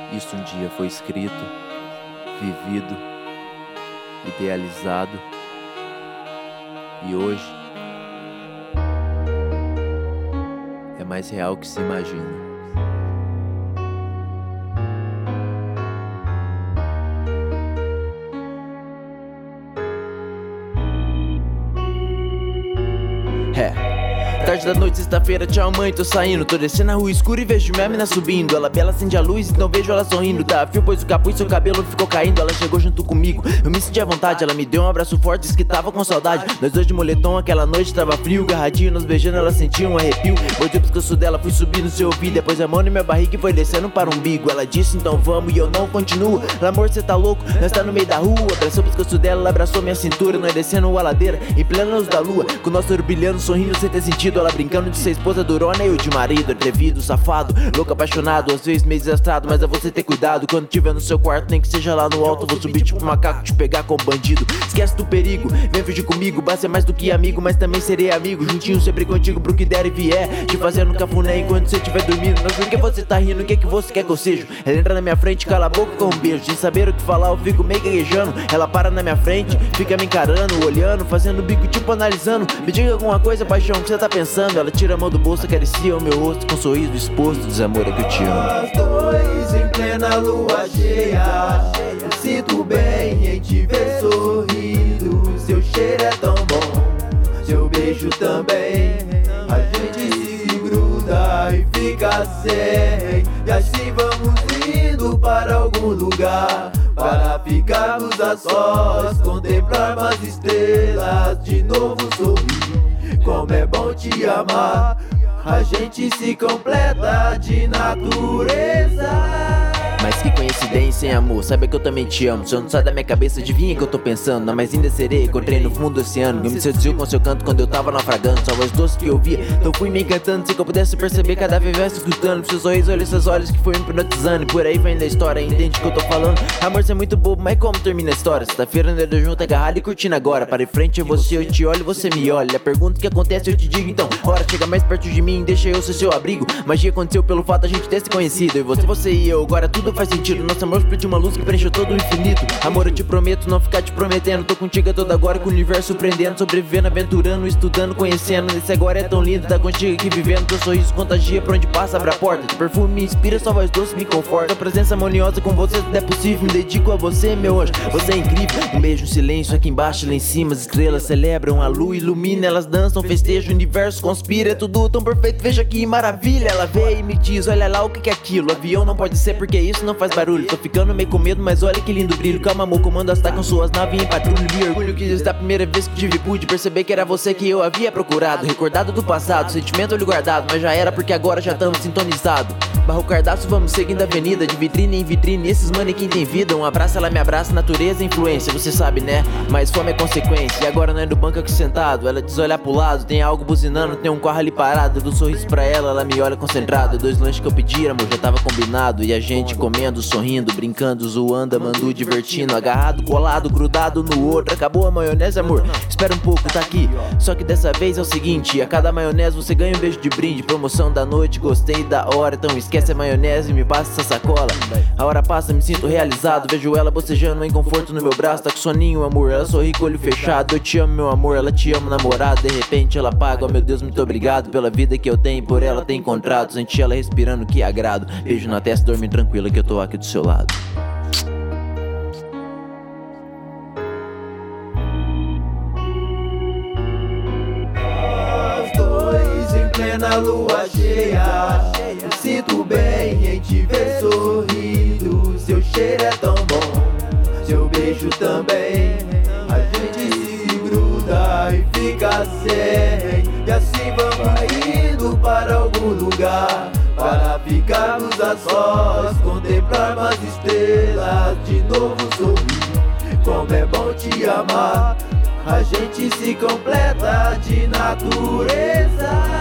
Isso um dia foi escrito, vivido, idealizado, e hoje é mais real que se imagina. Tarde da noite, sexta-feira, tchau mãe, tô saindo. Tô descendo na rua escura e vejo minha mina subindo. Ela bela acende a luz, então vejo ela sorrindo. Tá fio, pois o capuz, seu cabelo ficou caindo. Ela chegou junto comigo, eu me senti à vontade. Ela me deu um abraço forte, disse que tava com saudade. Nós dois de moletom, aquela noite tava frio. Garradinho, nos beijando, ela sentia um arrepio. Mordeu o pescoço dela, fui subir no seu ouvido. Depois a mão na minha barriga e foi descendo para o umbigo. Ela disse, então vamos, e eu não continuo. Amor, cê tá louco, nós tá no meio da rua. Abraçou o pescoço dela, ela abraçou minha cintura. Nós descendo a ladeira, em plena luz da lua. Com o nosso olho brilhando, sorrindo sem ter sentido. Ela brincando de ser esposa durona e eu de marido. Atrevido, safado, louco, apaixonado. Às vezes meio desastrado, mas é você ter cuidado. Quando tiver no seu quarto, nem que seja lá no alto. Vou subir tipo um macaco, te pegar como bandido. Esquece do perigo, vem fugir comigo. Basta é mais do que amigo, mas também serei amigo. Juntinho sempre contigo pro que der e vier. Te fazendo cafuné enquanto você estiver dormindo. Mas por que você tá rindo? O que você quer que eu seja? Ela entra na minha frente, cala a boca com um beijo. Sem saber o que falar, eu fico meio gaguejando. Ela para na minha frente, fica me encarando, olhando, fazendo bico, tipo analisando. Me diga alguma coisa, paixão, o que você tá pensando? Ela tira a mão do bolso, acaricia o meu rosto com um sorriso exposto. Diz, amor, é que eu te amo. Nós dois em plena lua cheia, eu sinto bem em te ver sorrindo. Seu cheiro é tão bom, seu beijo também. A gente se gruda e fica sem, e assim vamos indo para algum lugar, para ficarmos a sós, contemplar as estrelas, de novo sorrir. Como é bom te amar, a gente se completa de natureza. Mas que coincidência, hein, amor? Saiba que eu também te amo. Se eu não sai da minha cabeça, adivinha que eu tô pensando na mais linda sereia, encontrei no fundo do oceano. Eu me seduziu com seu canto quando eu tava naufragando. Só voz doce que eu ouvia, então fui me encantando. Sem que eu pudesse perceber cada vez mais escutando. Seus sorrisos, olha seus olhos que foi me hipnotizando. E por aí vem da história, entende o que eu tô falando. Amor, você é muito bobo, mas como termina a história? Sexta-feira, nós dois juntos, agarrado e curtindo agora. Para em frente, eu te olho, você me olha. A pergunta que acontece, eu te digo então. Ora, chega mais perto de mim, deixa eu ser seu abrigo. Magia aconteceu pelo fato da gente ter se conhecido. E você e eu, agora tudo faz sentido. Nosso amor explodiu uma luz que preencheu todo o infinito. Amor, eu te prometo não ficar te prometendo. Tô contigo toda agora, com o universo surpreendendo. Sobrevivendo, aventurando, estudando, conhecendo. Esse agora é tão lindo, tá contigo aqui vivendo. Teu sorriso contagia, pra onde passa abre a porta. Teu perfume me inspira, sua voz doce me conforta. Tua presença harmoniosa com você, tudo é possível. Me dedico a você, meu anjo, você é incrível. Um beijo, um silêncio aqui embaixo, lá em cima. As estrelas celebram, a lua ilumina. Elas dançam, festejam, o universo conspira. É tudo tão perfeito, veja que maravilha. Ela veio e me diz, olha lá o que é aquilo. Avião não pode ser porque isso não faz barulho. Tô ficando meio com medo, mas olha que lindo brilho. Calma, amor, comando as com suas naves em patrulha. Me orgulho que desde a primeira vez que tive pude perceber que era você que eu havia procurado. Recordado do passado, sentimento olho guardado, mas já era porque agora já estamos sintonizados. Barro cardaço, vamos seguindo a avenida, de vitrine em vitrine, esses manequim tem vida. Um abraço, ela me abraça, natureza é influência, você sabe, né? Mas fome é consequência, e agora não é no banco aqui sentado. Ela diz olhar pro lado, tem algo buzinando, tem um carro ali parado. Eu dou um sorriso pra ela me olha concentrada. Dois lanches que eu pedi, amor, já tava combinado. E a gente comendo, sorrindo, brincando, zoando, amando, divertindo. Agarrado, colado, grudado no outro. Acabou a maionese, amor? Espera um pouco, tá aqui. Só que dessa vez é o seguinte, a cada maionese você ganha um beijo de brinde. Promoção da noite, gostei da hora. Então esquece a maionese e me passa essa sacola. A hora passa, me sinto realizado. Vejo ela bocejando em conforto no meu braço. Tá com soninho, amor, ela sorri com o olho fechado. Eu te amo, meu amor, ela te ama, namorado. De repente ela paga, oh meu Deus, muito obrigado pela vida que eu tenho, por ela ter encontrado. Senti ela respirando, que agrado. Beijo na testa, dorme tranquila que eu tô aqui do seu lado. Nós dois em plena lua cheia, eu sinto bem em te ver sorrindo. Seu cheiro é tão bom, seu beijo também. A gente se gruda e fica sem, e assim vamos indo para algum lugar, para ficarmos a sós, contemplar as estrelas, de novo sorrir. Como é bom te amar, a gente se completa de natureza.